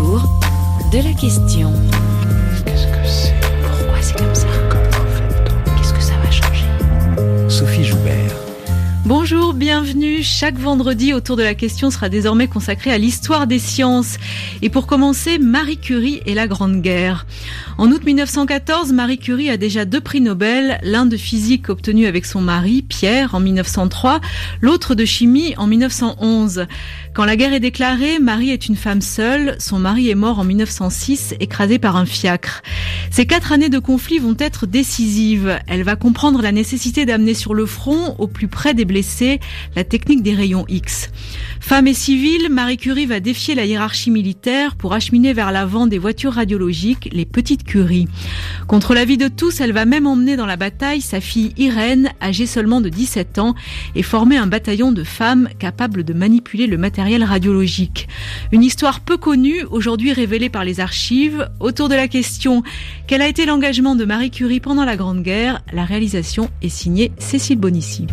autour de la question. Qu'est-ce que c'est ? Pourquoi c'est comme ça ? Comment fait-on ? Qu'est-ce que ça va changer ? Sophie Joubert. Bonjour, bienvenue. Chaque vendredi, autour de la question sera désormais consacré à l'histoire des sciences. Et pour commencer, Marie Curie et la Grande Guerre. En août 1914, Marie Curie a déjà 2 prix Nobel, l'un de physique obtenu avec son mari, Pierre, en 1903, l'autre de chimie en 1911. Quand la guerre est déclarée, Marie est une femme seule. Son mari est mort en 1906, écrasé par un fiacre. Ces 4 années de conflit vont être décisives. Elle va comprendre la nécessité d'amener sur le front, au plus près des blessés, la technique des rayons X. Femme et civile, Marie Curie va défier la hiérarchie militaire pour acheminer vers l'avant des voitures radiologiques, les petites Curie. Contre l'avis de tous, elle va même emmener dans la bataille sa fille Irène, âgée seulement de 17 ans, et former un bataillon de femmes capables de manipuler le matériel radiologique. Une histoire peu connue, aujourd'hui révélée par les archives. Autour de la question « Quel a été l'engagement de Marie Curie pendant la Grande Guerre ?» La réalisation est signée Cécile Bonissi.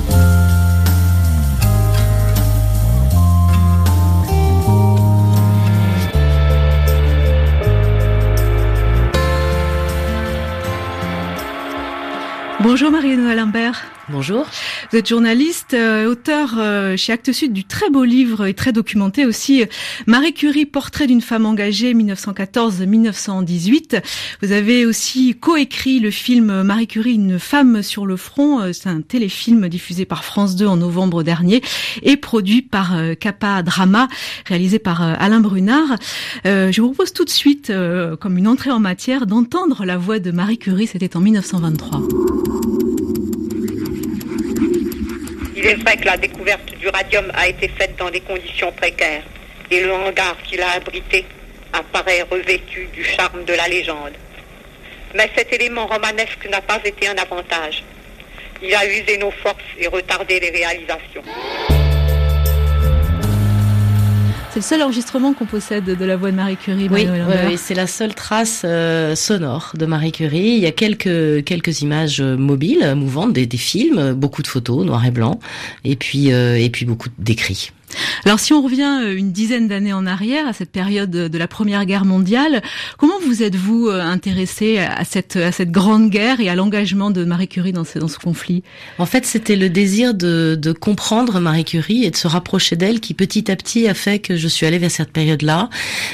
Bonjour Marie-Noëlle Imbert. Bonjour. Vous êtes journaliste, auteur chez Actes Sud du très beau livre et très documenté aussi, Marie Curie, portrait d'une femme engagée 1914-1918. Vous avez aussi coécrit le film Marie Curie, une femme sur le front. C'est un téléfilm diffusé par France 2 en novembre dernier et produit par Capa Drama, réalisé par Alain Brunard. Je vous propose tout de suite, comme une entrée en matière, d'entendre la voix de Marie Curie. C'était en 1923. Il est vrai que la découverte du radium a été faite dans des conditions précaires et le hangar qui l'a abrité apparaît revêtu du charme de la légende. Mais cet élément romanesque n'a pas été un avantage. Il a usé nos forces et retardé les réalisations. C'est le seul enregistrement qu'on possède de la voix de Marie Curie. Oui, c'est la seule trace sonore de Marie Curie. Il y a quelques images mobiles, mouvantes, des films, beaucoup de photos, noir et blanc, et puis beaucoup d'écrits. Alors si on revient une dizaine d'années en arrière, à cette période de la Première Guerre mondiale, comment vous êtes-vous intéressé à cette grande guerre et à l'engagement de Marie Curie dans ce conflit ? En fait, c'était le désir de comprendre Marie Curie et de se rapprocher d'elle qui petit à petit a fait que je suis allée vers cette période-là.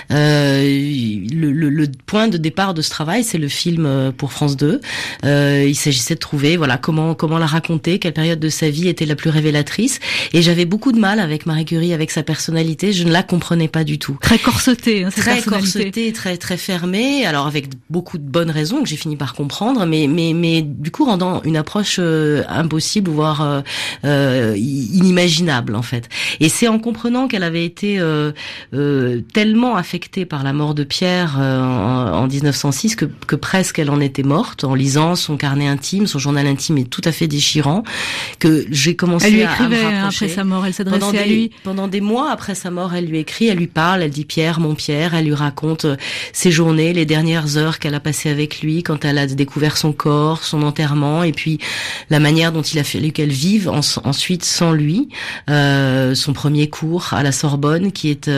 Le point de départ de ce travail, c'est le film pour France 2. Il s'agissait de trouver comment la raconter, quelle période de sa vie était la plus révélatrice. Et j'avais beaucoup de mal avec Marie Curie, avec sa personnalité, je ne la comprenais pas du tout. Très corsetée, cette très personnalité. Corsetée, très fermée. Alors avec beaucoup de bonnes raisons que j'ai fini par comprendre, mais du coup rendant une approche impossible, voire inimaginable en fait. Et c'est en comprenant qu'elle avait été tellement affectée par la mort de Pierre en 1906 que presque elle en était morte. En lisant son carnet intime, son journal intime est tout à fait déchirant, que j'ai commencé à me rapprocher. Elle lui écrivait après sa mort, elle s'adressait à lui. Pendant des mois après sa mort, elle lui écrit, elle lui parle, elle dit Pierre, mon Pierre, elle lui raconte ses journées, les dernières heures qu'elle a passées avec lui, quand elle a découvert son corps, son enterrement, et puis la manière dont il a fallu qu'elle vive ensuite sans lui, son premier cours à la Sorbonne, qui est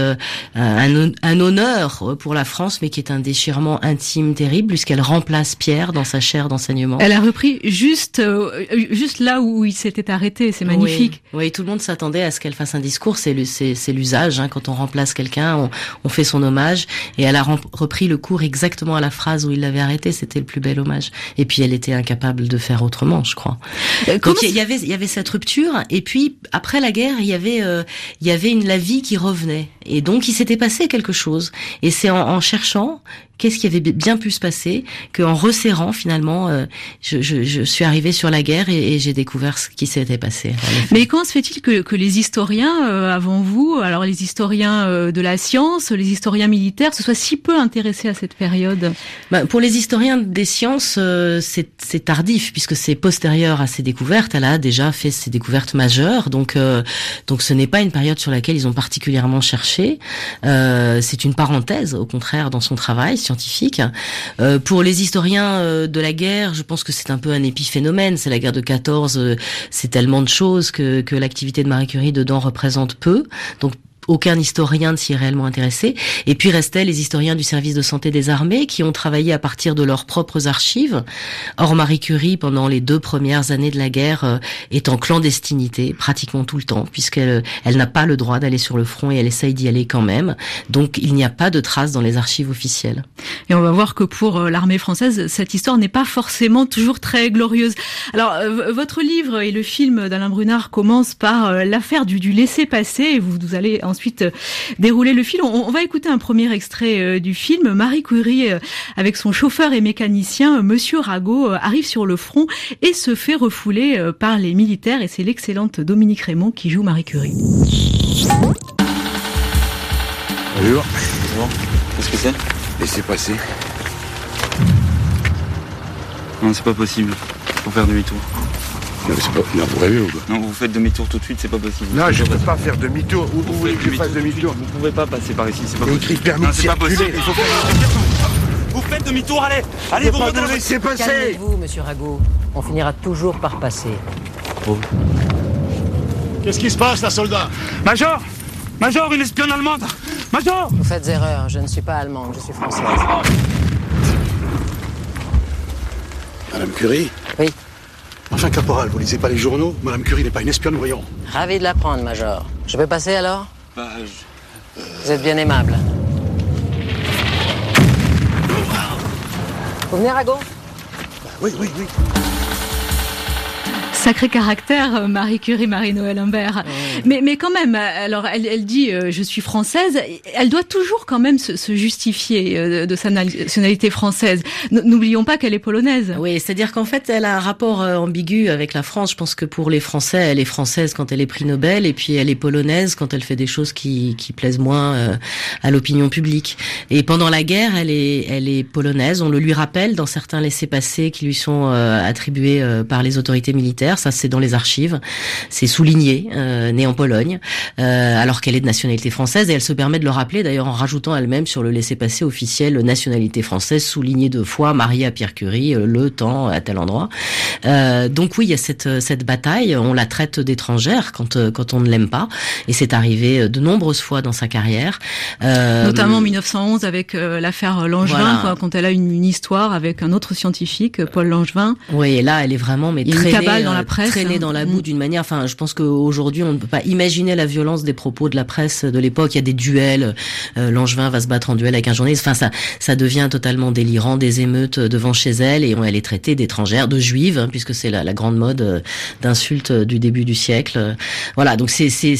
un honneur pour la France, mais qui est un déchirement intime terrible, puisqu'elle remplace Pierre dans sa chaire d'enseignement. Elle a repris juste là où il s'était arrêté, c'est magnifique. Oui, tout le monde s'attendait à ce qu'elle fasse un discours, c'est l'usage, quand on remplace quelqu'un, on fait son hommage, et elle a repris le cours exactement à la phrase où il l'avait arrêté, c'était le plus bel hommage. Et puis elle était incapable de faire autrement, je crois. Donc il y avait cette rupture, et puis après la guerre, il y avait la vie qui revenait, et donc il s'était passé quelque chose. Et c'est en cherchant qu'est-ce qui avait bien pu se passer, qu'en resserrant finalement, je suis arrivée sur la guerre et j'ai découvert ce qui s'était passé. Mais comment se fait-il que les historiens avant vous, alors les historiens de la science, les historiens militaires, se soient si peu intéressés à cette période ? Pour les historiens des sciences, c'est tardif puisque c'est postérieur à ses découvertes. Elle a déjà fait ses découvertes majeures, donc ce n'est pas une période sur laquelle ils ont particulièrement cherché. C'est une parenthèse, au contraire, dans son travail scientifique. Pour les historiens de la guerre, je pense que c'est un peu un épiphénomène. C'est la guerre de 14, c'est tellement de choses que l'activité de Marie Curie dedans représente peu. Donc aucun historien ne s'y est réellement intéressé. Et puis restaient les historiens du service de santé des armées qui ont travaillé à partir de leurs propres archives. Or, Marie Curie, pendant les 2 premières années de la guerre, est en clandestinité pratiquement tout le temps, puisqu'elle n'a pas le droit d'aller sur le front et elle essaye d'y aller quand même. Donc, il n'y a pas de traces dans les archives officielles. Et on va voir que pour l'armée française, cette histoire n'est pas forcément toujours très glorieuse. Alors, votre livre et le film d'Alain Brunard commencent par l'affaire du laissez-passer, et vous allez ensuite dérouler le film. On va écouter un premier extrait du film. Marie Curie, avec son chauffeur et mécanicien, Monsieur Rago, arrive sur le front et se fait refouler par les militaires, et c'est l'excellente Dominique Raymond qui joue Marie Curie. Bonjour. Bonjour. Qu'est-ce que c'est ? Laissez passer. Non, c'est pas possible. Faut faire demi-tour. Non, mais c'est pas... non, vous rêvez ou quoi ? Non, vous faites demi-tour tout de suite, c'est pas possible. Non, je peux pas faire demi-tour. Où voulez que je fasse demi-tour ? Vous pouvez pas passer par ici, c'est pas Il y a possible. écrit permis Non, de c'est pas circuler. possible. Il faut faire... Vous faites demi-tour, allez. Allez, vous remontez la voiture. Laissez passer. Calmez-vous, monsieur Rago. On finira toujours par passer. Qu'est-ce qui se passe, là, soldat ? Major ! Major, une espionne allemande ! Major ! Vous faites erreur, je ne suis pas allemande, je suis française. Madame Curie ? Oui. Enfin, caporal, vous lisez pas les journaux ? Madame Curie n'est pas une espionne, voyons. Ravi de l'apprendre, Major. Je peux passer alors ? Bah, Vous êtes bien aimable. Vous venez, Rago ? Oui. Sacré caractère, Marie Curie, Marie-Noël Imbert. Mais quand même, alors elle dit je suis française, elle doit toujours quand même se justifier de sa nationalité française. N'oublions pas qu'elle est polonaise. Oui, c'est-à-dire qu'en fait, elle a un rapport ambigu avec la France. Je pense que pour les Français, elle est française quand elle est prix Nobel, et puis elle est polonaise quand elle fait des choses qui plaisent moins à l'opinion publique. Et pendant la guerre, elle est polonaise. On le lui rappelle dans certains laissez-passer qui lui sont attribués par les autorités militaires. Ça, c'est dans les archives. C'est souligné, née en Pologne, alors qu'elle est de nationalité française, et elle se permet de le rappeler d'ailleurs en rajoutant elle-même sur le laissez-passer officiel nationalité française, soulignée 2 fois, mariée à Pierre Curie, le temps à tel endroit. Donc oui, il y a cette bataille. On la traite d'étrangère quand on ne l'aime pas, et c'est arrivé de nombreuses fois dans sa carrière. Notamment en 1911 avec l'affaire Langevin, voilà. quoi, quand elle a une histoire avec un autre scientifique, Paul Langevin. Oui, et là, elle est vraiment traînée dans la boue d'une manière. Enfin, je pense qu'aujourd'hui, on ne peut pas imaginer la violence des propos de la presse de l'époque. Il y a des duels. Langevin va se battre en duel avec un journaliste. Enfin, ça devient totalement délirant. Des émeutes devant chez elle, et elle est traitée d'étrangère, de juive, puisque c'est la grande mode d'insultes du début du siècle. Voilà. Donc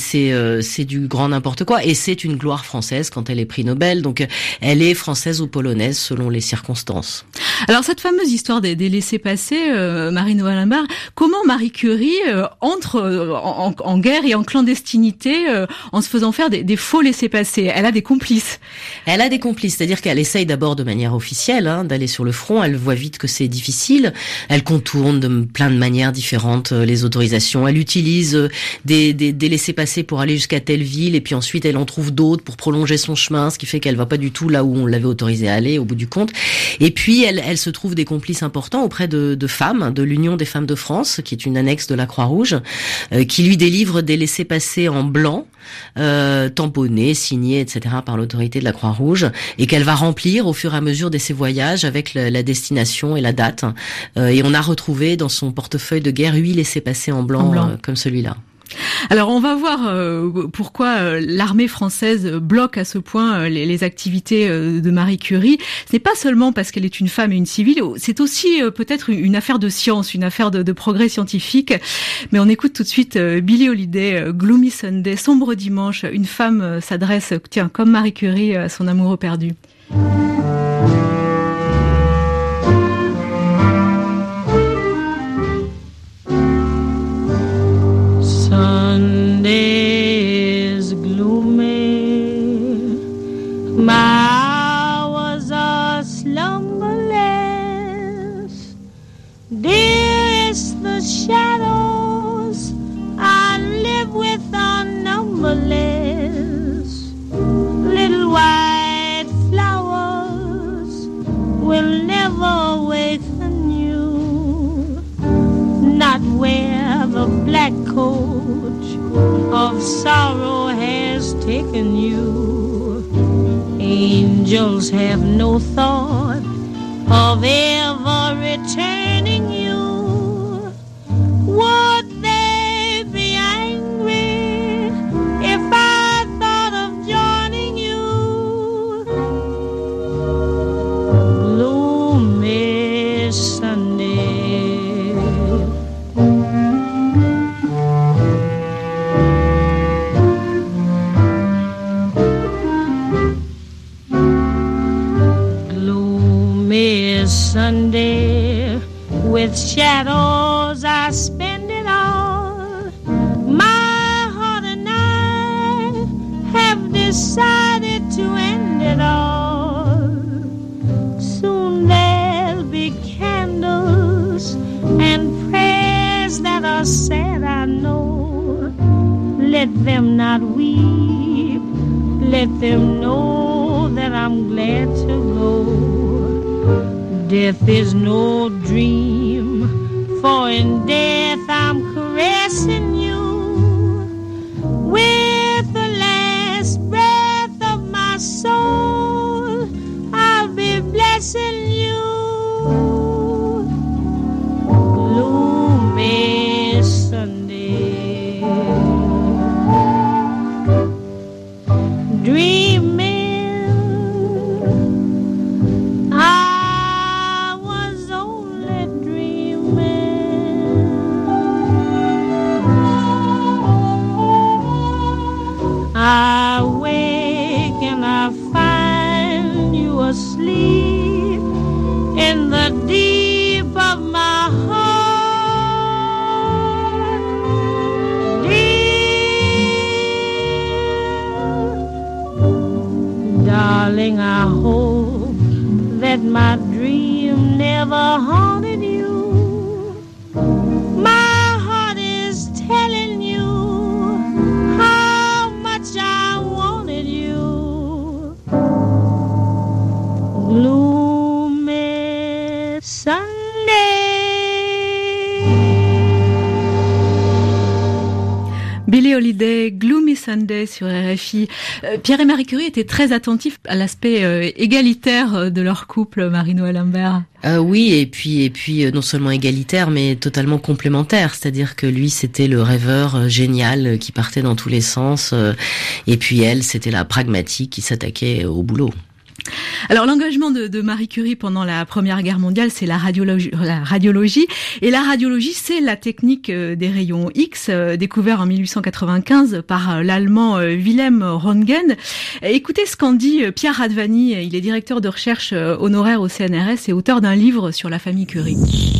c'est du grand n'importe quoi. Et c'est une gloire française quand elle est prix Nobel. Donc elle est française ou polonaise selon les circonstances. Alors cette fameuse histoire des laissez-passer, Marie-Noël Imbert, comment Marie Curie entre en guerre et en clandestinité en se faisant faire des faux laissez-passer? Elle a des complices. Elle a des complices, c'est-à-dire qu'elle essaye d'abord de manière officielle d'aller sur le front. Elle voit vite que c'est difficile. Elle contourne de plein de manières différentes les autorisations. Elle utilise des laissez-passer pour aller jusqu'à telle ville, et puis ensuite elle en trouve d'autres pour prolonger son chemin, ce qui fait qu'elle va pas du tout là où on l'avait autorisée à aller au bout du compte. Et puis elle se trouve des complices importants auprès de femmes, de l'Union des femmes de France, qui est une annexe de la Croix-Rouge, qui lui délivre des laissez-passer en blanc, tamponnés, signés, etc. par l'autorité de la Croix-Rouge, et qu'elle va remplir au fur et à mesure de ses voyages avec la destination et la date. Et on a retrouvé dans son portefeuille de guerre 8 laissez-passer en blanc. Comme celui-là. Alors on va voir pourquoi l'armée française bloque à ce point les activités de Marie Curie. Ce n'est pas seulement parce qu'elle est une femme et une civile, c'est aussi peut-être une affaire de science, une affaire de progrès scientifique. Mais on écoute tout de suite Billie Holiday, Gloomy Sunday, sombre dimanche. Une femme s'adresse, comme Marie Curie, à son amoureux perdu. Sunday is gloomy, my hours are slumberless. Dearest, the shadows I live with are numberless. Little white flowers will never awaken you, not where the black coat of sorrow has taken forsaken you. Angels have no thought of ever returning you. Would they be angry if I thought of joining you? Gloomy Sunday, gloomy Sunday, with shadows I spend it all. My heart and I have decided to end it all. Soon there'll be candles and prayers that are sad, I know. Let them not weep, let them know that I'm glad to go. Death is no dream, for in death I'm caressing you. With the last breath of my soul, I'll be blessing you. Gloomy Sunday, dreaming I was only dreaming. I wake and I find you asleep in the deep of my heart. Dear darling, I hope that my dream never haunted you. My heart is telling you how much I wanted you. Gloomy Sunday. Billie Holiday, Gloomy Sunday sur RFI. Pierre et Marie Curie étaient très attentifs à l'aspect égalitaire de leur couple, Marie-Noël Imbert. Oui, et puis non seulement égalitaire, mais totalement complémentaire. C'est-à-dire que lui, c'était le rêveur génial qui partait dans tous les sens, et puis elle, c'était la pragmatique qui s'attaquait au boulot. Alors l'engagement de Marie Curie pendant la Première Guerre mondiale, c'est la radiologie. Et la radiologie, c'est la technique des rayons X, découvert en 1895 par l'Allemand Wilhelm Röntgen. Écoutez ce qu'en dit Pierre Radvani, il est directeur de recherche honoraire au CNRS et auteur d'un livre sur la famille Curie.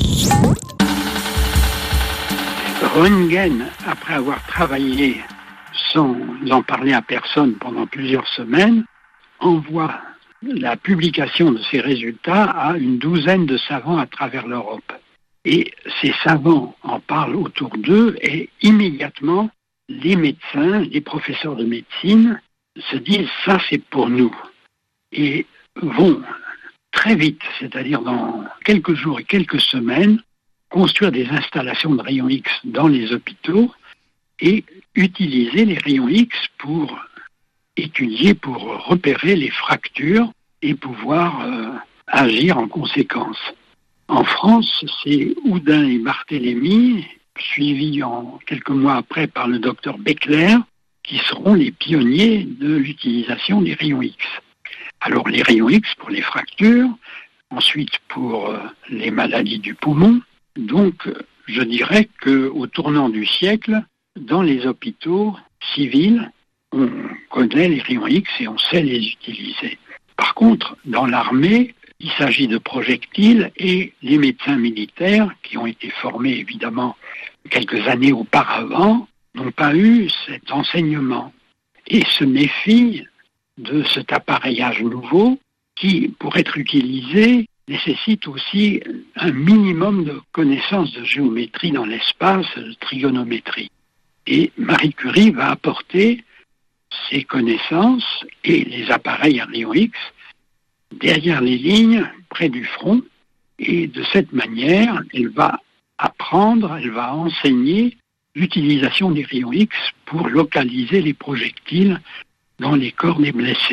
Röntgen, après avoir travaillé sans en parler à personne pendant plusieurs semaines, envoie la publication de ces résultats à une douzaine de savants à travers l'Europe. Et ces savants en parlent autour d'eux et immédiatement, les médecins, les professeurs de médecine se disent « ça c'est pour nous » et vont très vite, c'est-à-dire dans quelques jours et quelques semaines, construire des installations de rayons X dans les hôpitaux et utiliser les rayons X pour étudier, pour repérer les fractures et pouvoir agir en conséquence. En France, c'est Houdin et Barthélemy, suivis en quelques mois après par le docteur Beckler, qui seront les pionniers de l'utilisation des rayons X. Alors les rayons X pour les fractures, ensuite pour les maladies du poumon. Donc je dirais qu'au tournant du siècle, dans les hôpitaux civils, on connaît les rayons X et on sait les utiliser. Par contre, dans l'armée, il s'agit de projectiles et les médecins militaires, qui ont été formés évidemment quelques années auparavant, n'ont pas eu cet enseignement et se méfient de cet appareillage nouveau qui, pour être utilisé, nécessite aussi un minimum de connaissances de géométrie dans l'espace, de trigonométrie. Et Marie Curie va apporter ces connaissances et les appareils à rayons X derrière les lignes, près du front, et de cette manière, elle va apprendre, elle va enseigner l'utilisation des rayons X pour localiser les projectiles dans les corps des blessés.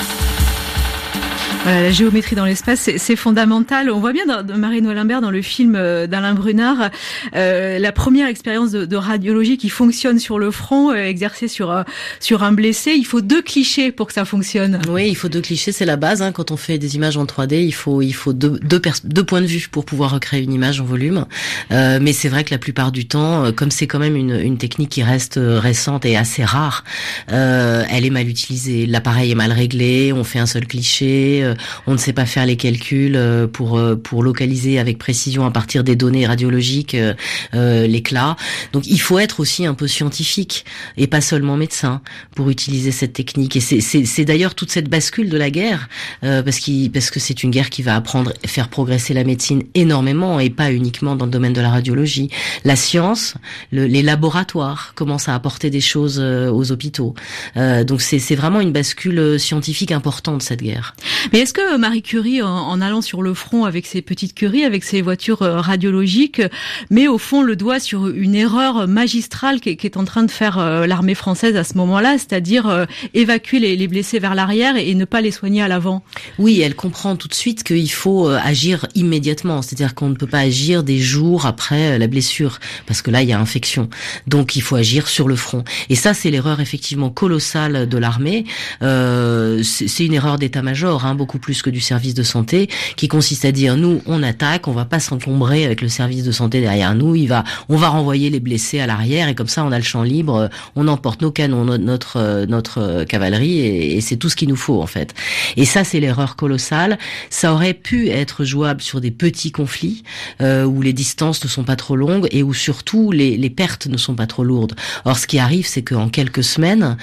Voilà, la géométrie dans l'espace, c'est fondamental. On voit bien dans Marie-Noël Imbert, dans le film d'Alain Brunard, la première expérience de radiologie qui fonctionne sur le front, exercée sur un blessé. Il faut 2 clichés pour que ça fonctionne. Oui, il faut 2 clichés, c'est la base. Quand on fait des images en 3D, il faut deux points de vue pour pouvoir recréer une image en volume. Mais c'est vrai que la plupart du temps, comme c'est quand même une technique qui reste récente et assez rare, elle est mal utilisée. L'appareil est mal réglé, on fait un seul cliché. On ne sait pas faire les calculs pour localiser avec précision à partir des données radiologiques l'éclat. Donc il faut être aussi un peu scientifique et pas seulement médecin pour utiliser cette technique. Et c'est d'ailleurs toute cette bascule de la guerre parce que c'est une guerre qui va faire progresser la médecine énormément et pas uniquement dans le domaine de la radiologie. La science, les laboratoires commencent à apporter des choses aux hôpitaux. Donc c'est vraiment une bascule scientifique importante cette guerre. Mais est-ce que Marie Curie, en allant sur le front avec ses petites curies, avec ses voitures radiologiques, met au fond le doigt sur une erreur magistrale qui est en train de faire l'armée française à ce moment-là, c'est-à-dire évacuer les blessés vers l'arrière et ne pas les soigner à l'avant? Oui, elle comprend tout de suite qu'il faut agir immédiatement, c'est-à-dire qu'on ne peut pas agir des jours après la blessure, parce que là, il y a infection. Donc, il faut agir sur le front. Et ça, c'est l'erreur effectivement colossale de l'armée. C'est une erreur d'état-major, beaucoup plus que du service de santé, qui consiste à dire nous on attaque, on va pas s'encombrer avec le service de santé derrière nous, on va renvoyer les blessés à l'arrière et comme ça on a le champ libre, on emporte nos canons, notre cavalerie et c'est tout ce qu'il nous faut en fait. Et ça c'est l'erreur colossale. Ça aurait pu être jouable sur des petits conflits où les distances ne sont pas trop longues et où surtout les pertes ne sont pas trop lourdes. Or ce qui arrive c'est qu'en quelques semaines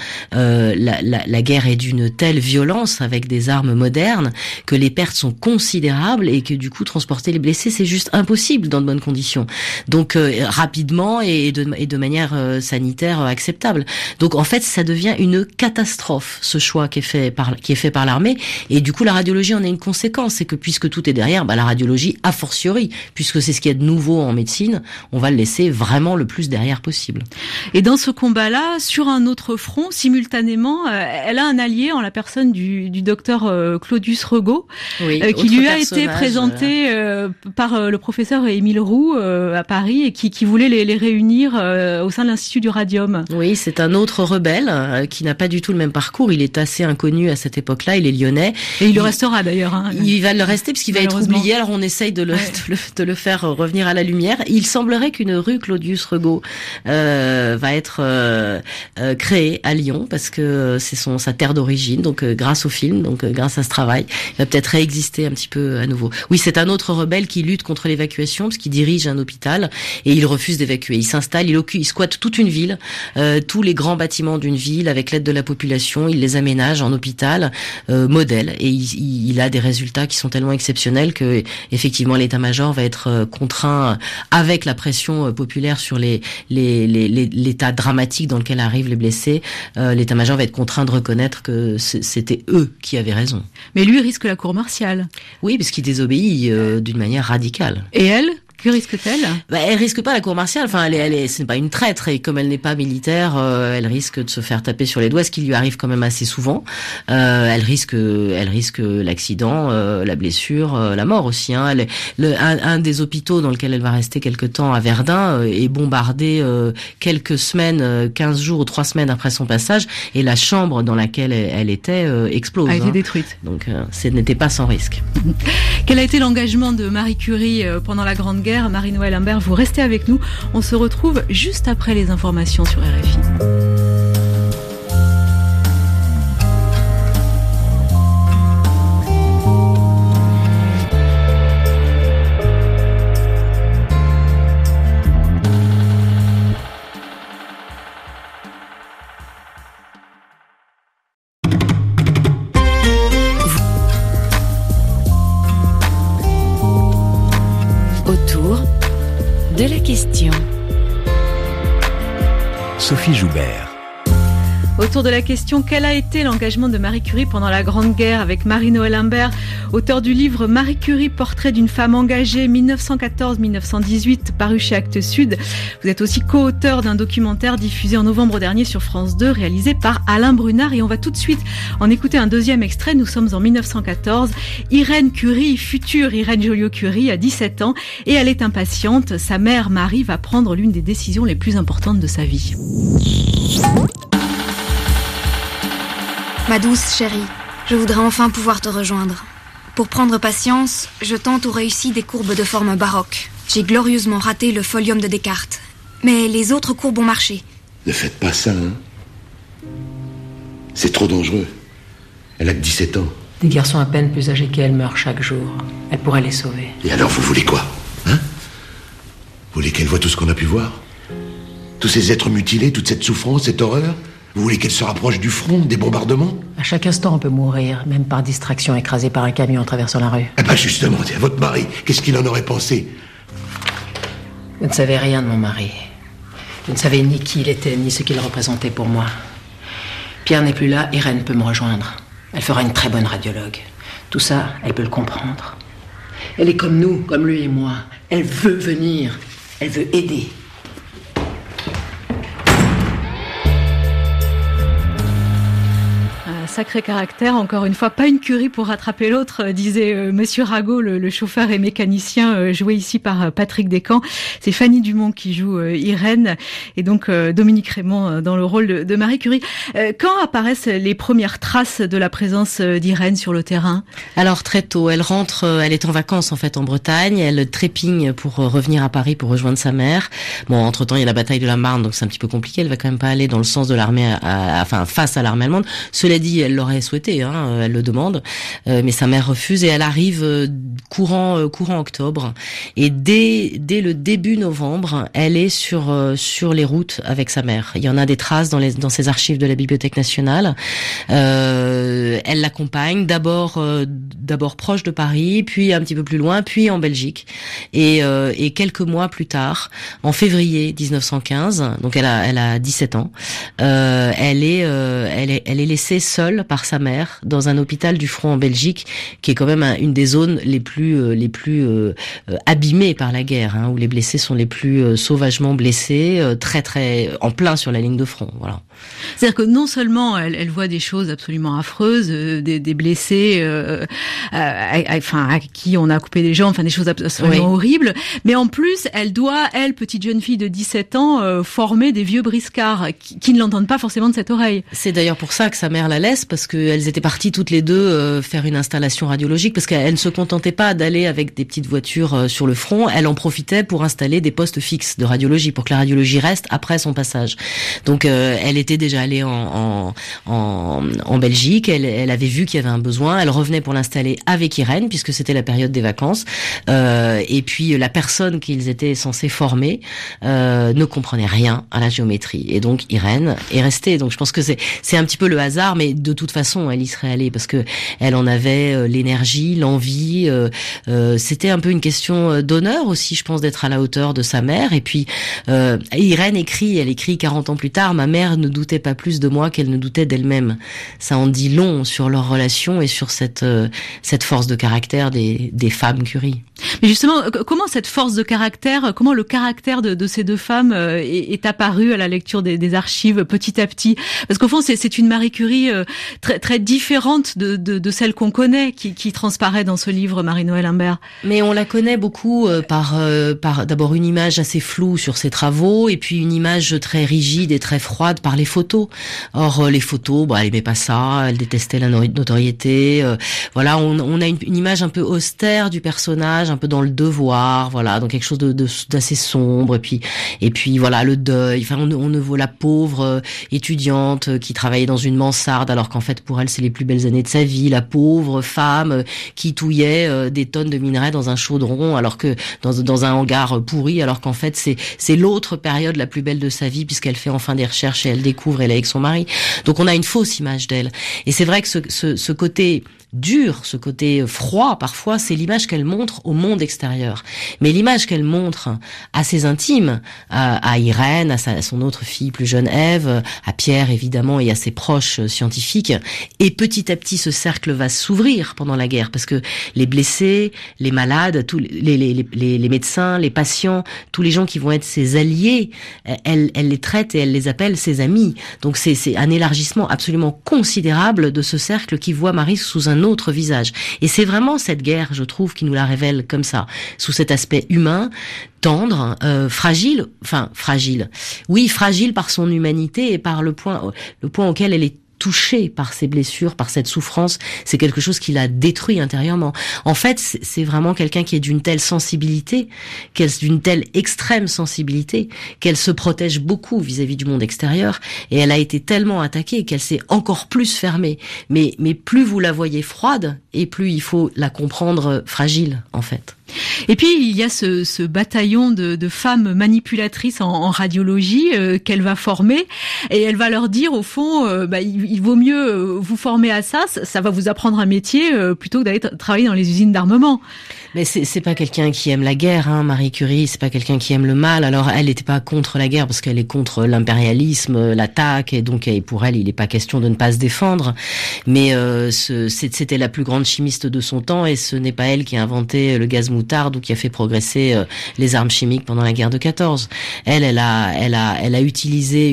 la guerre est d'une telle violence avec des armes modernes que les pertes sont considérables et que du coup transporter les blessés c'est juste impossible dans de bonnes conditions. Donc rapidement et de manière sanitaire acceptable. Donc en fait ça devient une catastrophe ce choix qui est fait par l'armée et du coup la radiologie en est une conséquence, c'est que puisque tout est derrière, la radiologie a fortiori, puisque c'est ce qu'il y a de nouveau en médecine, on va le laisser vraiment le plus derrière possible. Et dans ce combat-là, sur un autre front, simultanément, elle a un allié en la personne du docteur Claudius Regaud, qui lui a été présenté par le professeur Émile Roux à Paris et qui voulait les réunir au sein de l'Institut du Radium. Oui, c'est un autre rebelle qui n'a pas du tout le même parcours. Il est assez inconnu à cette époque-là. Il est lyonnais. Et il le restera d'ailleurs. Il va le rester parce qu'il va être oublié. Alors on essaye de le faire revenir à la lumière. Il semblerait qu'une rue Claudius Regaud va être créée à Lyon parce que c'est sa terre d'origine. Donc grâce au film, donc grâce à ce travail, il va peut-être réexister un petit peu à nouveau. Oui, c'est un autre rebelle qui lutte contre l'évacuation parce qu'il dirige un hôpital et il refuse d'évacuer. Il s'installe, il squatte toute une ville, tous les grands bâtiments d'une ville avec l'aide de la population. Il les aménage en hôpital modèle et il a des résultats qui sont tellement exceptionnels que effectivement l'état-major va être contraint avec la pression populaire sur l'état dramatique dans lequel arrivent les blessés. L'état-major va être contraint de reconnaître que c'était eux qui avaient raison. Mais lui risque la cour martiale. Oui, parce qu'il désobéit d'une manière radicale. Et elle ? Que risque-t-elle ? Elle risque pas la cour martiale. Enfin, ce n'est pas une traître et comme elle n'est pas militaire, elle risque de se faire taper sur les doigts, ce qui lui arrive quand même assez souvent. Elle risque l'accident, la blessure, la mort aussi. Un des hôpitaux dans lequel elle va rester quelque temps à Verdun est bombardé quelques semaines, 15 jours ou 3 semaines après son passage, et la chambre dans laquelle elle était explose. A été détruite. Donc, ce n'était pas sans risque. Quel a été l'engagement de Marie Curie pendant la Grande Guerre ? Marie-Noël Imbert, vous restez avec nous. On se retrouve juste après les informations sur RFI. De la question. Sophie Joubert. Autour de la question « Quel a été l'engagement de Marie Curie pendant la Grande Guerre ?» avec Marie-Noëlle Imbert, auteur du livre « Marie Curie, portrait d'une femme engagée 1914-1918 » paru chez Actes Sud. Vous êtes aussi co-auteur d'un documentaire diffusé en novembre dernier sur France 2, réalisé par Alain Brunard. Et on va tout de suite en écouter un deuxième extrait. Nous sommes en 1914. Irène Curie, future Irène Joliot-Curie, a 17 ans et elle est impatiente. Sa mère, Marie, va prendre l'une des décisions les plus importantes de sa vie. Ma douce chérie, je voudrais enfin pouvoir te rejoindre. Pour prendre patience, je tente ou réussis des courbes de forme baroque. J'ai glorieusement raté le folium de Descartes. Mais les autres courbes ont marché. Ne faites pas ça, hein. C'est trop dangereux. Elle a que 17 ans. Des garçons à peine plus âgés qu'elle meurent chaque jour. Elle pourrait les sauver. Et alors, vous voulez quoi, hein? Vous voulez qu'elle voie tout ce qu'on a pu voir? Tous ces êtres mutilés, toute cette souffrance, cette horreur? Vous voulez qu'elle se rapproche du front, des bombardements? À chaque instant, on peut mourir, même par distraction, écrasé par un camion en traversant la rue. Eh ben justement, tiens, votre mari, qu'est-ce qu'il en aurait pensé? Vous ne savez rien de mon mari. Vous ne savez ni qui il était, ni ce qu'il représentait pour moi. Pierre n'est plus là, Irène peut me rejoindre. Elle fera une très bonne radiologue. Tout ça, elle peut le comprendre. Elle est comme nous, comme lui et moi. Elle veut venir. Elle veut aider. Sacré caractère, encore une fois, pas une Curie pour rattraper l'autre, disait Monsieur Rago, le chauffeur et mécanicien joué ici par Patrick Descamps. C'est Fanny Dumont qui joue Irène et donc Dominique Raymond dans le rôle de Marie Curie. Quand apparaissent les premières traces de la présence d'Irène sur le terrain? Alors très tôt, elle rentre, elle est en vacances en fait en Bretagne, elle trépigne pour revenir à Paris pour rejoindre sa mère. Bon, entre-temps il y a la bataille de la Marne, donc c'est un petit peu compliqué, elle va quand même pas aller dans le sens de l'armée, enfin face à l'armée allemande. Cela dit, elle l'aurait souhaité, hein, elle le demande, mais sa mère refuse et elle arrive courant octobre. Et dès le début novembre, elle est sur les routes avec sa mère. Il y en a des traces dans ses archives de la Bibliothèque nationale. Elle l'accompagne d'abord proche de Paris, puis un petit peu plus loin, puis en Belgique. Et quelques mois plus tard, en février 1915, donc elle a 17 ans, elle est laissée seule par sa mère dans un hôpital du front en Belgique, qui est quand même une des zones les plus abîmées par la guerre, hein, où les blessés sont les plus sauvagement blessés, très en plein sur la ligne de front. Voilà. C'est-à-dire que non seulement elle voit des choses absolument affreuses, des blessés, à qui on a coupé les jambes, enfin des choses absolument horribles, mais en plus elle doit, petite jeune fille de 17 ans, former des vieux briscards qui ne l'entendent pas forcément de cette oreille. C'est d'ailleurs pour ça que sa mère la laisse, parce qu'elles étaient parties toutes les deux faire une installation radiologique, parce qu'elle ne se contentait pas d'aller avec des petites voitures sur le front, elle en profitait pour installer des postes fixes de radiologie, pour que la radiologie reste après son passage. Donc elle était déjà allée en Belgique, elle avait vu qu'il y avait un besoin, elle revenait pour l'installer avec Irène, puisque c'était la période des vacances, et puis la personne qu'ils étaient censés former ne comprenait rien à la géométrie, et donc Irène est restée. Donc je pense que c'est un petit peu le hasard, mais de toute façon elle y serait allée, parce que elle en avait l'énergie, l'envie, c'était un peu une question d'honneur aussi, je pense, d'être à la hauteur de sa mère. Et puis Irène elle écrit 40 ans plus tard: ma mère ne doutait pas plus de moi qu'elle ne doutait d'elle-même. Ça en dit long sur leur relation et sur cette force de caractère des femmes Curie. Mais justement, comment cette force de caractère, comment le caractère de ces deux femmes est apparu à la lecture des archives petit à petit? Parce qu'au fond, c'est une Marie Curie très très différente de celle qu'on connaît, qui transparaît dans ce livre, Marie-Noëlle Imbert. Mais on la connaît beaucoup par d'abord une image assez floue sur ses travaux, et puis une image très rigide et très froide par les photos. Or les photos, elle aimait pas ça, elle détestait la notoriété. Voilà, on a une image un peu austère du personnage, un peu dans le devoir, voilà, donc quelque chose d'assez sombre. Et puis voilà, le deuil. Enfin, on ne voit la pauvre étudiante qui travaillait dans une mansarde, alors qu'en fait pour elle c'est les plus belles années de sa vie. La pauvre femme qui touillait des tonnes de minerais dans un chaudron, alors que dans un hangar pourri, alors qu'en fait c'est l'autre période la plus belle de sa vie, puisqu'elle fait enfin des recherches et elle découvre, elle est avec son mari. Donc on a une fausse image d'elle. Et c'est vrai que ce côté dur, ce côté froid parfois, c'est l'image qu'elle montre au monde extérieur. Mais l'image qu'elle montre à ses intimes, à Irène, à son autre fille plus jeune Ève, à Pierre évidemment et à ses proches scientifiques, et petit à petit ce cercle va s'ouvrir pendant la guerre, parce que les blessés, les malades, tous les médecins, les patients, tous les gens qui vont être ses alliés, elle les traite et elle les appelle ses amis. Donc c'est un élargissement absolument considérable de ce cercle qui voit Marie sous un autre visage. Et c'est vraiment cette guerre, je trouve, qui nous la révèle comme ça, sous cet aspect humain, tendre, fragile. Oui, fragile par son humanité et par le point auquel elle est touchée par ces blessures, par cette souffrance. C'est quelque chose qui l'a détruit intérieurement. En fait, c'est vraiment quelqu'un qui est d'une telle sensibilité, d'une telle extrême sensibilité, qu'elle se protège beaucoup vis-à-vis du monde extérieur, et elle a été tellement attaquée qu'elle s'est encore plus fermée. Mais plus vous la voyez froide, et plus il faut la comprendre fragile, en fait. Et puis il y a ce bataillon de femmes manipulatrices en radiologie qu'elle va former, et elle va leur dire au fond il vaut mieux vous former à ça va vous apprendre un métier plutôt que d'aller travailler dans les usines d'armement. Mais c'est pas quelqu'un qui aime la guerre, hein, Marie Curie, c'est pas quelqu'un qui aime le mal. Alors elle n'était pas contre la guerre parce qu'elle est contre l'impérialisme, l'attaque, et donc pour elle il n'est pas question de ne pas se défendre. Mais c'était la plus grande chimiste de son temps, et ce n'est pas elle qui a inventé le gaz moutarde ou qui a fait progresser les armes chimiques pendant la guerre de 14. Elle a utilisé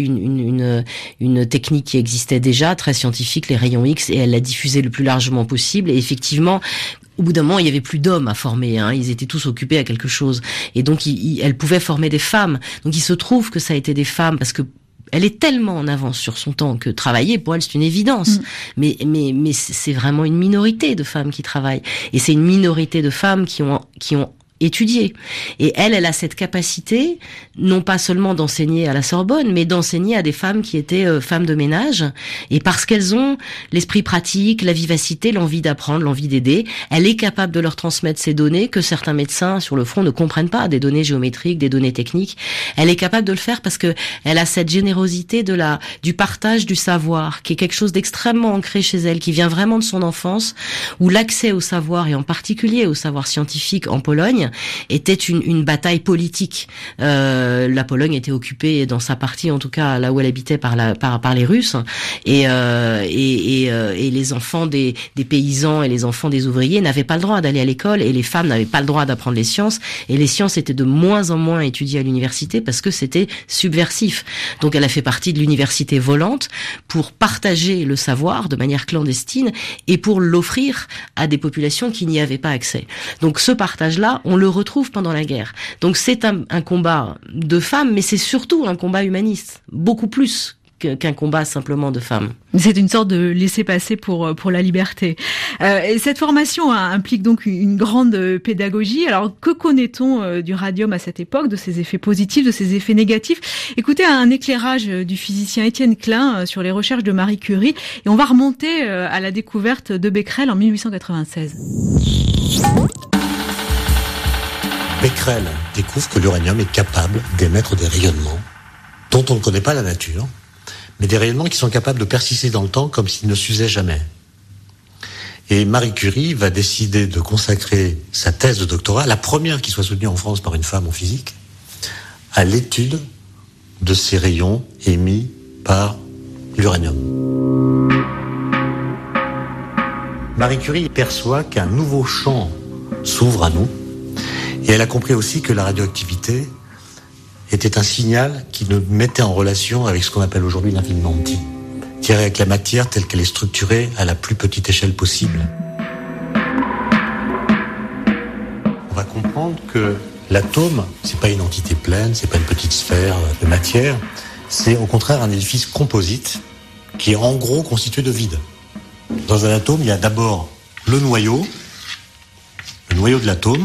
une technique qui existait déjà, très scientifique, les rayons X, et elle l'a diffusée le plus largement possible. Et effectivement, au bout d'un moment, il y avait plus d'hommes à former, hein. Ils étaient tous occupés à quelque chose. Et donc, elle pouvait former des femmes. Donc, il se trouve que ça a été des femmes, parce que elle est tellement en avance sur son temps que travailler, pour elle, c'est une évidence. Mais c'est vraiment une minorité de femmes qui travaillent. Et c'est une minorité de femmes qui ont étudié. Et elle a cette capacité, non pas seulement d'enseigner à la Sorbonne, mais d'enseigner à des femmes qui étaient femmes de ménage. Et parce qu'elles ont l'esprit pratique, la vivacité, l'envie d'apprendre, l'envie d'aider, elle est capable de leur transmettre ces données que certains médecins sur le front ne comprennent pas, des données géométriques, des données techniques. Elle est capable de le faire parce que elle a cette générosité du partage du savoir, qui est quelque chose d'extrêmement ancré chez elle, qui vient vraiment de son enfance, où l'accès au savoir, et en particulier au savoir scientifique en Pologne, était une bataille politique. La Pologne était occupée dans sa partie, en tout cas là où elle habitait, par les Russes, et les enfants des paysans et les enfants des ouvriers n'avaient pas le droit d'aller à l'école, et les femmes n'avaient pas le droit d'apprendre les sciences, et les sciences étaient de moins en moins étudiées à l'université parce que c'était subversif. Donc elle a fait partie de l'université volante pour partager le savoir de manière clandestine et pour l'offrir à des populations qui n'y avaient pas accès. Donc ce partage-là, on le retrouve pendant la guerre. Donc c'est un combat de femmes, mais c'est surtout un combat humaniste, beaucoup plus qu'un combat simplement de femmes. C'est une sorte de laisser-passer pour la liberté. Et cette formation implique donc une grande pédagogie. Alors que connaît-on du radium à cette époque, de ses effets positifs, de ses effets négatifs? Écoutez un éclairage du physicien Étienne Klein sur les recherches de Marie Curie, et on va remonter à la découverte de Becquerel en 1896. Becquerel découvre que l'uranium est capable d'émettre des rayonnements dont on ne connaît pas la nature, mais des rayonnements qui sont capables de persister dans le temps comme s'ils ne s'usaient jamais. Et Marie Curie va décider de consacrer sa thèse de doctorat, la première qui soit soutenue en France par une femme en physique, à l'étude de ces rayons émis par l'uranium. Marie Curie perçoit qu'un nouveau champ s'ouvre à nous, et elle a compris aussi que la radioactivité était un signal qui nous mettait en relation avec ce qu'on appelle aujourd'hui l'infiniment petit, c'est-à-dire avec la matière telle qu'elle est structurée à la plus petite échelle possible. On va comprendre que l'atome, c'est pas une entité pleine, c'est pas une petite sphère de matière, c'est au contraire un édifice composite qui est en gros constitué de vide. Dans un atome, il y a d'abord le noyau de l'atome,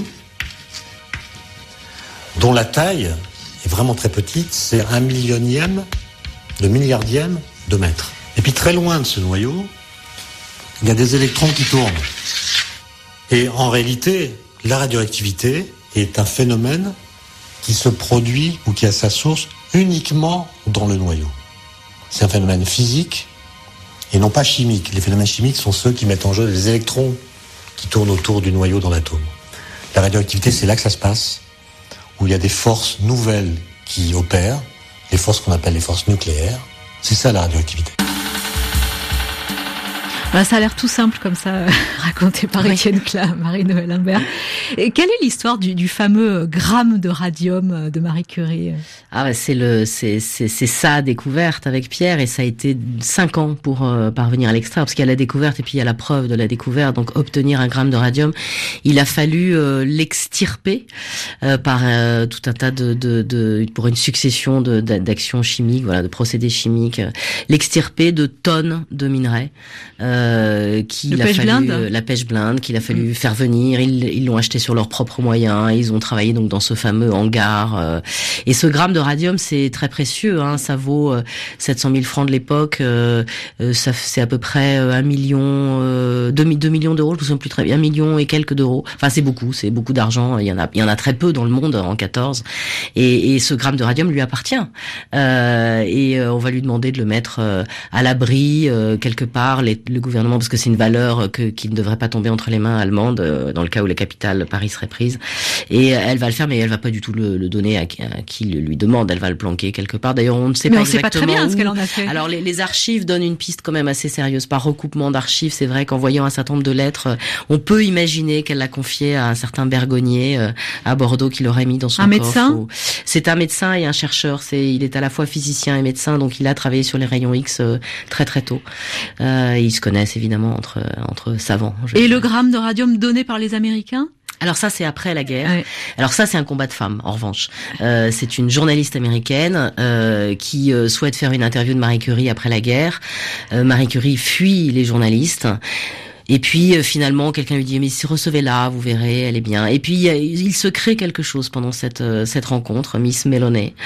dont la taille est vraiment très petite, c'est 1/1000 de milliardième de mètre. Et puis très loin de ce noyau, il y a des électrons qui tournent. Et en réalité, la radioactivité est un phénomène qui se produit ou qui a sa source uniquement dans le noyau. C'est un phénomène physique et non pas chimiques. Les phénomènes chimiques sont ceux qui mettent en jeu les électrons qui tournent autour du noyau dans l'atome. La radioactivité, c'est là que ça se passe, où il y a des forces nouvelles qui opèrent, les forces qu'on appelle les forces nucléaires. C'est ça la radioactivité. Ça a l'air tout simple comme ça, raconté par Étienne Klein, Marie-Noëlle Imbert. Et quelle est l'histoire du fameux gramme de radium de Marie Curie ? C'est sa découverte avec Pierre, et ça a été 5 ans pour parvenir à l'extraire, parce qu'il y a la découverte et puis il y a la preuve de la découverte. Donc obtenir un gramme de radium, il a fallu l'extirper par tout un tas pour une succession d'actions chimiques, voilà, de procédés chimiques, l'extirper de tonnes de minerais. La pêche blinde qu'il a fallu faire venir. Ils l'ont acheté sur leurs propres moyens. Ils ont travaillé donc dans ce fameux hangar. Et ce gramme de radium, c'est très précieux. Ça vaut 700 000 francs de l'époque. C'est à peu près 2 millions d'euros. Je me souviens plus très bien. 1 million et quelques d'euros. Enfin, c'est beaucoup d'argent. Il y en a très peu dans le monde en 14. Et ce gramme de radium lui appartient. Et on va lui demander de le mettre à l'abri quelque part. Le gouvernement, parce que c'est une valeur qui ne devrait pas tomber entre les mains allemandes dans le cas où la capitale Paris serait prise. Et elle va le faire, mais elle va pas du tout le donner à qui lui demande. Elle va le planquer quelque part. D'ailleurs, on ne sait pas exactement. Mais on sait pas très bien ce qu'elle en a fait. Alors les archives donnent une piste quand même assez sérieuse. Par recoupement d'archives, c'est vrai qu'en voyant un certain nombre de lettres, on peut imaginer qu'elle l'a confié à un certain Bergonnier à Bordeaux, qui l'aurait mis dans son coffre. Médecin. C'est un médecin et un chercheur. Il est à la fois physicien et médecin, donc il a travaillé sur les rayons X très très tôt. Ils se connaissent évidemment entre savants. Et le gramme de radium donné par les Américains ? Alors ça, c'est après la guerre. Ouais. Alors ça, c'est un combat de femmes, en revanche. C'est une journaliste américaine qui souhaite faire une interview de Marie Curie après la guerre. Marie Curie fuit les journalistes. Et puis finalement, quelqu'un lui dit mais recevez-la, vous verrez, elle est bien. Et puis il se crée quelque chose pendant cette rencontre. Miss Melloney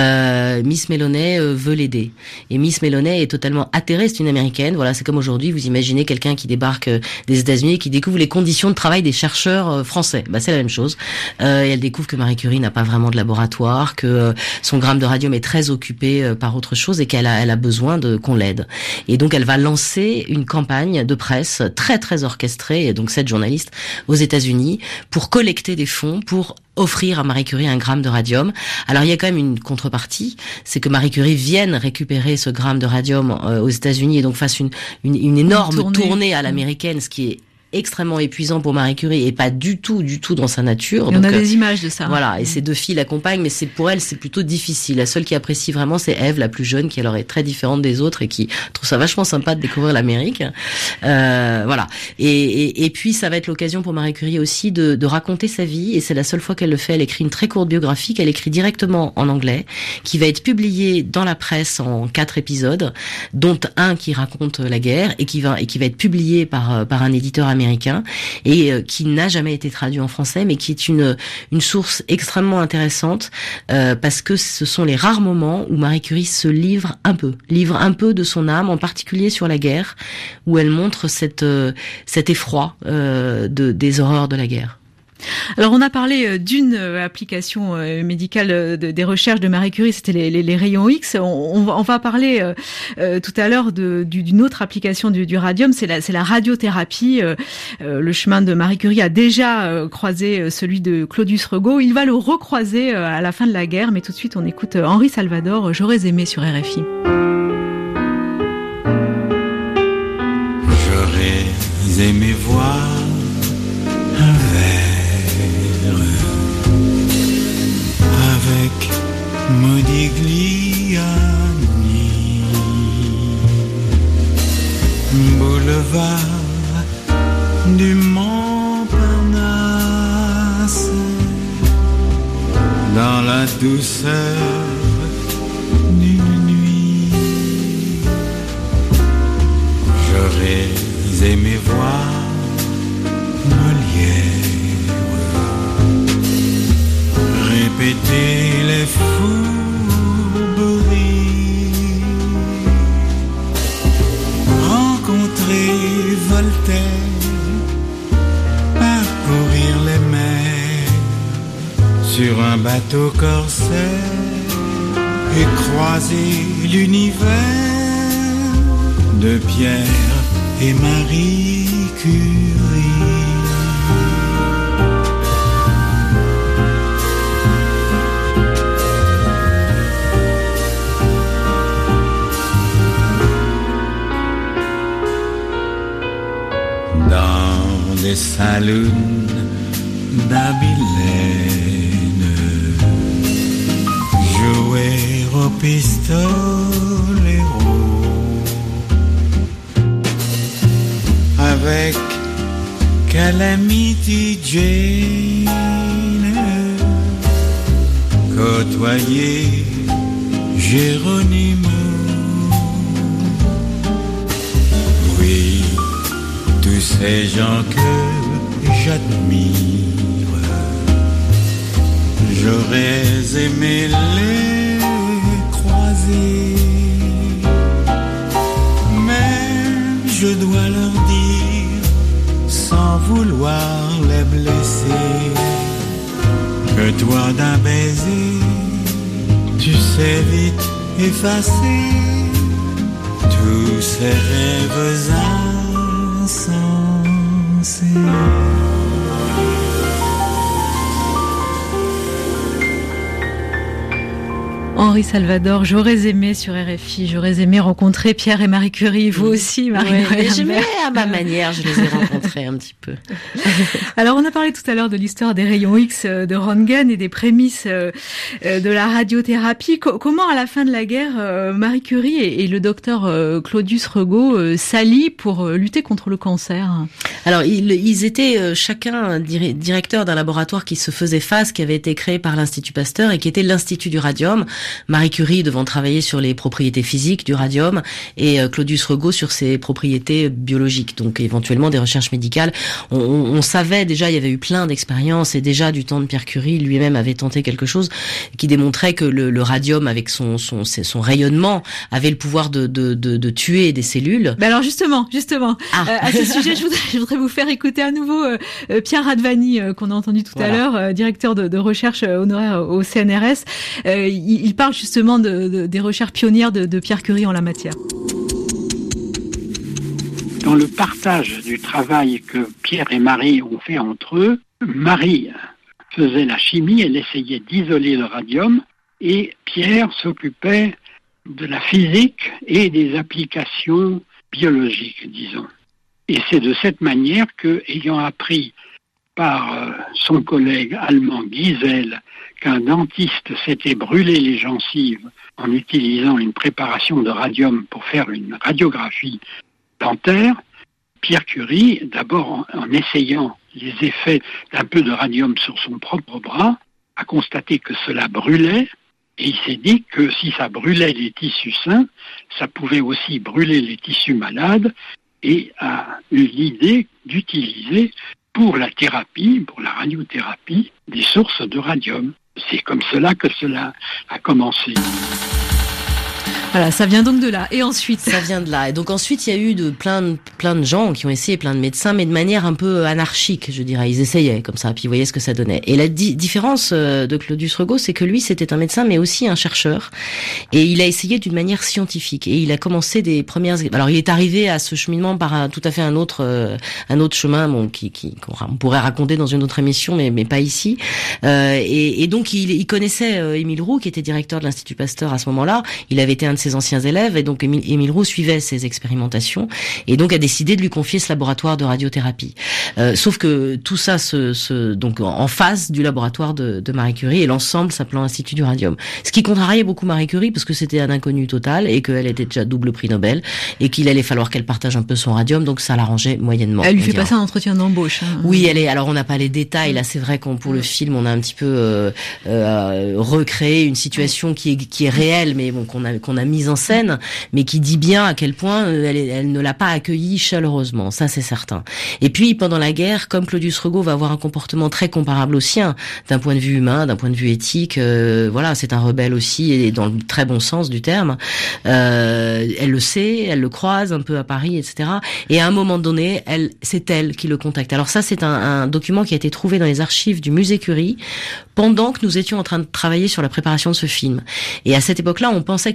veut l'aider. Et Miss Melloney est totalement atterrée. C'est une américaine. Voilà, c'est comme aujourd'hui, vous imaginez quelqu'un qui débarque des États-Unis et qui découvre les conditions de travail des chercheurs français. C'est la même chose. Et elle découvre que Marie Curie n'a pas vraiment de laboratoire, que son gramme de radium est très occupé par autre chose et qu'elle a besoin qu'on l'aide. Et donc elle va lancer une campagne de presse très orchestrée, et donc cette journaliste aux États-Unis, pour collecter des fonds pour offrir à Marie Curie un gramme de radium. Alors il y a quand même une contrepartie, c'est que Marie Curie vienne récupérer ce gramme de radium aux États-Unis et donc fasse une énorme tournée à l'américaine, ce qui est extrêmement épuisant pour Marie Curie et pas du tout dans sa nature. On a des images de ça. Voilà, et ces 2 filles l'accompagnent, mais pour elle, c'est plutôt difficile. La seule qui apprécie vraiment, c'est Ève, la plus jeune, qui alors est très différente des autres et qui trouve ça vachement sympa de découvrir l'Amérique. Voilà. Et puis, ça va être l'occasion pour Marie Curie aussi de raconter sa vie, et c'est la seule fois qu'elle le fait. Elle écrit une très courte biographie qu'elle écrit directement en anglais, qui va être publiée dans la presse en 4 épisodes, dont un qui raconte la guerre et qui va être publié par un éditeur américain et qui n'a jamais été traduit en français, mais qui est une source extrêmement intéressante parce que ce sont les rares moments où Marie Curie se livre un peu de son âme, en particulier sur la guerre, où elle montre cet effroi des horreurs de la guerre. Alors on a parlé d'une application médicale des recherches de Marie Curie, c'était les rayons X. On va parler tout à l'heure d'une autre application du radium, c'est la radiothérapie. Le chemin de Marie Curie a déjà croisé celui de Claudius Regaud. Il va le recroiser à la fin de la guerre, mais tout de suite on écoute Henri Salvador, J'aurais aimé sur RFI. J'aurais aimé voir un verre avec Modigliani, boulevard du Montparnasse, dans la douceur d'une nuit. J'aurais aimé voir Molière répéter les fourberies, rencontrer Voltaire, parcourir les mers sur un bateau corsaire et croiser l'univers de Pierre et Marie Curie. Dans des saloons d'Abilène, jouer au pistolero avec Calamity Jane, côtoyer Geronimo. Oui, tous ces gens que j'admire, j'aurais aimé les croiser, mais je dois leur dire, sans vouloir les blesser, que toi d'un baiser, tu sais vite effacer tous ces rêves insensés. Henri Salvador, j'aurais aimé sur RFI, j'aurais aimé rencontrer Pierre et Marie Curie, vous aussi, Marie-Noël. Mais à ma manière, je les ai rencontrés un petit peu. Alors, on a parlé tout à l'heure de l'histoire des rayons X de Röntgen et des prémices de la radiothérapie. Comment, à la fin de la guerre, Marie Curie et le docteur Claudius Regaud s'allient pour lutter contre le cancer? Alors, ils étaient chacun directeur d'un laboratoire qui se faisait face, qui avait été créé par l'Institut Pasteur et qui était l'Institut du Radium. Marie Curie devant travailler sur les propriétés physiques du radium et Claudius Regaud sur ses propriétés biologiques, donc éventuellement des recherches médicales. On savait déjà, il y avait eu plein d'expériences et déjà du temps de Pierre Curie lui-même avait tenté quelque chose qui démontrait que le radium avec son rayonnement avait le pouvoir de tuer des cellules. Ben alors justement, à ce sujet, je voudrais vous faire écouter à nouveau Pierre Radvani qu'on a entendu tout à l'heure, directeur de recherche honoraire au CNRS. Il parle justement des recherches pionnières de Pierre Curie en la matière. Dans le partage du travail que Pierre et Marie ont fait entre eux, Marie faisait la chimie, elle essayait d'isoler le radium, et Pierre s'occupait de la physique et des applications biologiques, disons. Et c'est de cette manière que, ayant appris par son collègue allemand Giesel qu'un dentiste s'était brûlé les gencives en utilisant une préparation de radium pour faire une radiographie dentaire, Pierre Curie, d'abord en essayant les effets d'un peu de radium sur son propre bras, a constaté que cela brûlait, et il s'est dit que si ça brûlait les tissus sains, ça pouvait aussi brûler les tissus malades, et a eu l'idée d'utiliser pour la thérapie, pour la radiothérapie, des sources de radium. C'est comme cela que cela a commencé. Voilà, ça vient donc de là. Et ensuite, ça vient de là. Et donc ensuite, il y a eu plein de gens qui ont essayé, plein de médecins, mais de manière un peu anarchique, je dirais. Ils essayaient comme ça, puis ils voyaient ce que ça donnait. Et la différence de Claudius Regaud, c'est que lui, c'était un médecin, mais aussi un chercheur. Et il a essayé d'une manière scientifique. Et il a commencé des premières. Alors, il est arrivé à ce cheminement par tout à fait un autre chemin, bon, qu'on pourrait raconter dans une autre émission, mais pas ici. Et donc, il connaissait Émile Roux, qui était directeur de l'Institut Pasteur à ce moment-là. Il avait été un de ses anciens élèves, et donc Émile Roux suivait ses expérimentations et donc a décidé de lui confier ce laboratoire de radiothérapie. Sauf que tout ça donc en face du laboratoire de Marie Curie, et l'ensemble s'appelant Institut du Radium. Ce qui contrariait beaucoup Marie Curie parce que c'était un inconnu total et qu'elle était déjà double prix Nobel et qu'il allait falloir qu'elle partage un peu son radium, donc ça l'arrangeait moyennement. Elle lui fait passer un entretien d'embauche. Oui, alors on n'a pas les détails. Là, c'est vrai pour le film, on a un petit peu recréé une situation qui est réelle, mais bon qu'on a mise en scène, mais qui dit bien à quel point elle ne l'a pas accueilli chaleureusement, ça c'est certain. Et puis pendant la guerre, comme Claudius Regaud va avoir un comportement très comparable au sien, d'un point de vue humain, d'un point de vue éthique, voilà, c'est un rebelle aussi, et dans le très bon sens du terme. Elle le sait, elle le croise un peu à Paris, etc. Et à un moment donné, c'est elle qui le contacte. Alors ça, c'est un document qui a été trouvé dans les archives du musée Curie pendant que nous étions en train de travailler sur la préparation de ce film. Et à cette époque-là, on pensait que Marie Curie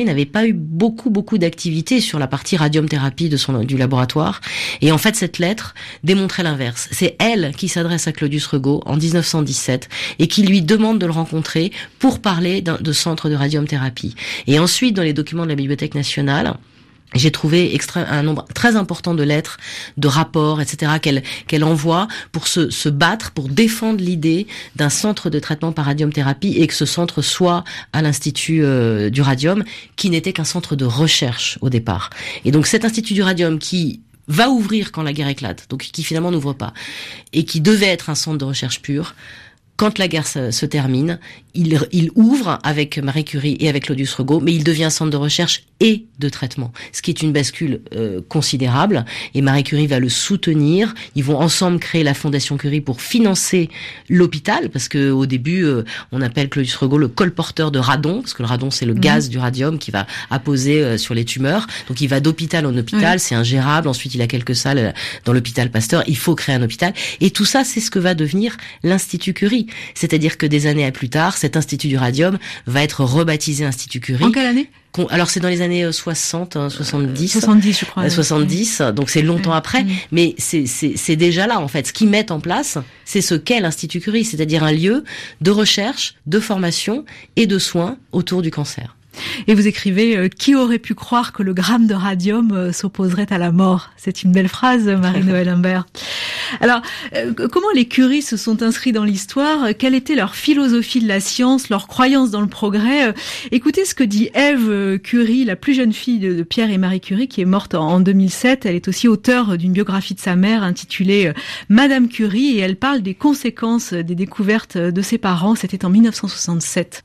Curie n'avait pas eu beaucoup d'activité sur la partie radiumthérapie du laboratoire. Et en fait, cette lettre démontrait l'inverse. C'est elle qui s'adresse à Claudius Regaud en 1917 et qui lui demande de le rencontrer pour parler de centre de radiumthérapie. Et ensuite, dans les documents de la Bibliothèque nationale, j'ai trouvé un nombre très important de lettres, de rapports, etc. qu'elle envoie pour se battre, pour défendre l'idée d'un centre de traitement par radiumthérapie et que ce centre soit à l'Institut du Radium, qui n'était qu'un centre de recherche au départ. Et donc cet Institut du Radium qui va ouvrir quand la guerre éclate, donc qui finalement n'ouvre pas, et qui devait être un centre de recherche pure, quand la guerre se termine, il ouvre avec Marie Curie et avec Claudius Regaud, mais il devient un centre de recherche et de traitement, ce qui est une bascule considérable. Et Marie Curie va le soutenir. Ils vont ensemble créer la Fondation Curie pour financer l'hôpital, parce que au début, on appelle Claudius Regaud le colporteur de radon, parce que le radon c'est le gaz du radium qui va apposer sur les tumeurs. Donc il va d'hôpital en hôpital, c'est ingérable. Ensuite, il a quelques salles dans l'hôpital Pasteur. Il faut créer un hôpital. Et tout ça, c'est ce que va devenir l'Institut Curie. C'est-à-dire que des années plus tard, cet Institut du Radium va être rebaptisé Institut Curie. En quelle année ? Alors c'est dans les années 60, 70. 70 je crois. 70, donc c'est longtemps après, mais c'est déjà là en fait. Ce qu'ils mettent en place, c'est ce qu'est l'Institut Curie, c'est-à-dire un lieu de recherche, de formation et de soins autour du cancer. Et vous écrivez « Qui aurait pu croire que le gramme de radium s'opposerait à la mort ?» C'est une belle phrase, Marie-Noëlle Imbert. Alors, comment les Curie se sont inscrits dans l'histoire ? Quelle était leur philosophie de la science, leur croyance dans le progrès ? Écoutez ce que dit Ève Curie, la plus jeune fille de Pierre et Marie Curie, qui est morte en 2007. Elle est aussi auteure d'une biographie de sa mère intitulée « Madame Curie » et elle parle des conséquences des découvertes de ses parents. C'était en 1967.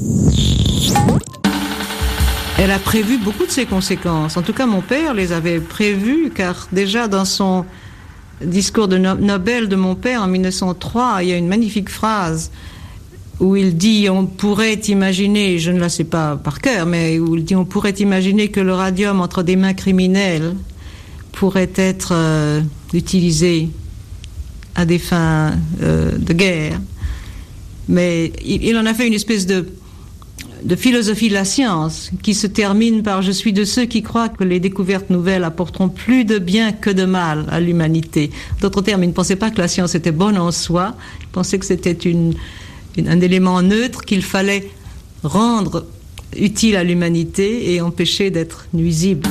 Elle a prévu beaucoup de ses conséquences. En tout cas, mon père les avait prévues, car déjà dans son discours de Nobel de mon père en 1903, il y a une magnifique phrase où il dit « On pourrait imaginer », je ne la sais pas par cœur, mais où il dit « On pourrait imaginer que le radium entre des mains criminelles pourrait être utilisé à des fins de guerre ». Mais il en a fait une espèce de philosophie de la science qui se termine par « Je suis de ceux qui croient que les découvertes nouvelles apporteront plus de bien que de mal à l'humanité ». D'autres termes, il ne pensait pas que la science était bonne en soi, il pensait que c'était un élément neutre qu'il fallait rendre utile à l'humanité et empêcher d'être nuisible.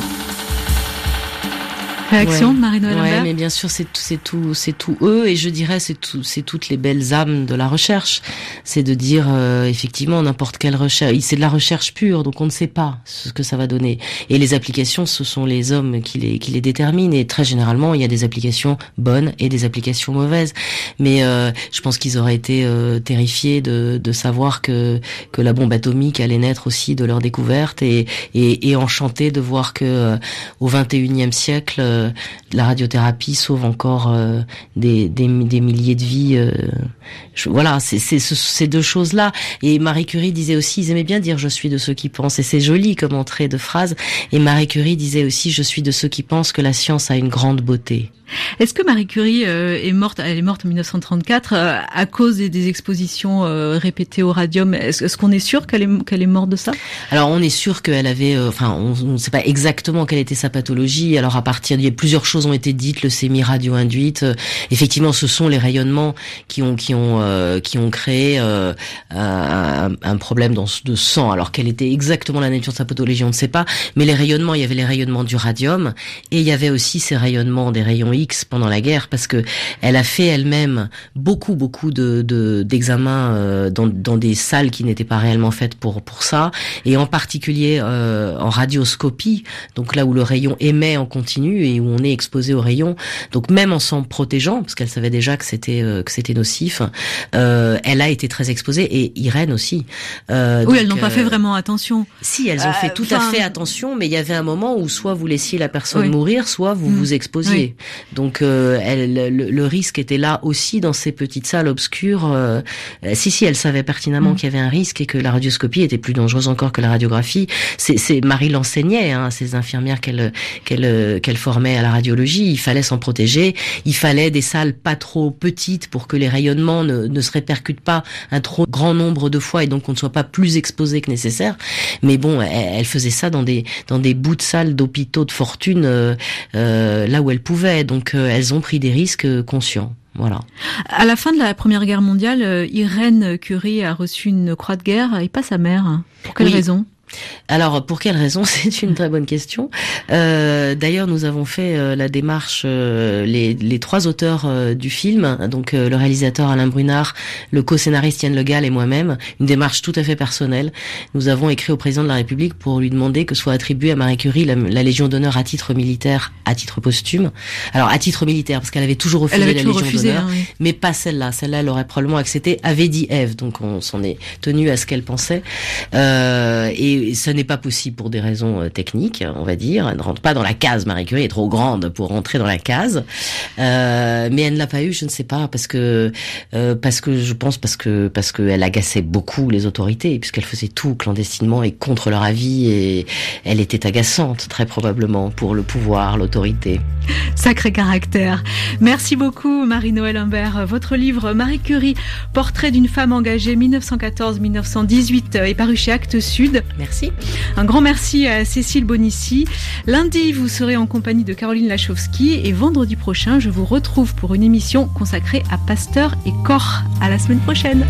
Réaction, Marie-Noëlle Imbert ? Ouais, mais bien sûr, c'est tout eux, et je dirais c'est toutes les belles âmes de la recherche. C'est de dire effectivement n'importe quelle recherche, c'est de la recherche pure, donc on ne sait pas ce que ça va donner. Et les applications, ce sont les hommes qui les déterminent. Et très généralement, il y a des applications bonnes et des applications mauvaises. Mais je pense qu'ils auraient été terrifiés de savoir que la bombe atomique allait naître aussi de leur découverte, et enchantés de voir que au XXIe siècle la radiothérapie sauve encore des milliers de vies. Voilà, c'est ces deux choses-là. Et Marie Curie disait aussi, ils aimaient bien dire « je suis de ceux qui pensent », et c'est joli comme entrée de phrase. Et Marie Curie disait aussi « je suis de ceux qui pensent que la science a une grande beauté ». Est-ce que Marie Curie est morte en 1934 à cause des expositions répétées au radium ? Est-ce qu'on est sûr qu'elle est morte de ça ? Alors on est sûr qu'elle avait, on ne sait pas exactement quelle était sa pathologie. Alors plusieurs choses ont été dites, leucémie radio-induite. Effectivement, ce sont les rayonnements qui ont créé un problème de sang. Alors quelle était exactement la nature de sa pathologie, on ne sait pas. Mais les rayonnements, il y avait les rayonnements du radium, et il y avait aussi ces rayonnements des rayons X pendant la guerre, parce que elle a fait elle-même beaucoup d'examens dans des salles qui n'étaient pas réellement faites pour ça, et en particulier en radioscopie, donc là où le rayon émet en continu et où on est exposé au rayon. Donc même en s'en protégeant, parce qu'elle savait déjà que c'était nocif, elle a été très exposée, et Irène aussi. Oui, elles n'ont pas fait vraiment attention. Si, elles ont fait tout à fait attention, mais il y avait un moment où soit vous laissiez la personne mourir, soit vous vous exposiez. Donc le risque était là aussi dans ces petites salles obscures. Si, elle savait pertinemment qu'il y avait un risque et que la radioscopie était plus dangereuse encore que la radiographie. C'est Marie l'enseignait, hein, ces infirmières qu'elle formait à la radiologie. Il fallait s'en protéger. Il fallait des salles pas trop petites pour que les rayonnements ne se répercutent pas un trop grand nombre de fois et donc on ne soit pas plus exposé que nécessaire. Mais bon, elle faisait ça dans des bouts de salles d'hôpitaux de fortune, là où elle pouvait. Donc elles ont pris des risques conscients. Voilà. À la fin de la Première Guerre mondiale, Irène Curie a reçu une croix de guerre et pas sa mère. Pour quelle raison ? Alors, pour quelle raison? C'est une très bonne question. D'ailleurs, nous avons fait la démarche, les trois auteurs du film, donc le réalisateur Alain Brunard, le co-scénariste Yann Le Gall et moi-même, une démarche tout à fait personnelle. Nous avons écrit au président de la République pour lui demander que soit attribuée à Marie Curie la Légion d'honneur à titre militaire, à titre posthume. Alors, à titre militaire, parce qu'elle avait toujours refusé la Légion d'honneur, oui. Mais pas celle-là. Celle-là, elle aurait probablement accepté, avait dit Ève, donc on s'en est tenu à ce qu'elle pensait. Et ce n'est pas possible pour des raisons techniques, on va dire. Elle ne rentre pas dans la case. Marie Curie est trop grande pour rentrer dans la case. Mais elle ne l'a pas eu, je ne sais pas, parce que je pense parce que elle agaçait beaucoup les autorités, puisqu'elle faisait tout clandestinement et contre leur avis, et elle était agaçante, très probablement, pour le pouvoir, l'autorité. Sacré caractère. Merci beaucoup, Marie-Noëlle Imbert. Votre livre Marie Curie, portrait d'une femme engagée 1914-1918 est paru chez Actes Sud. Merci. Un grand merci à Cécile Bonissi. Lundi, vous serez en compagnie de Caroline Lachowski et vendredi prochain, je vous retrouve pour une émission consacrée à Pasteur et Koch. À la semaine prochaine.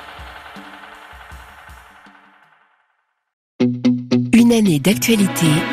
Une année d'actualité.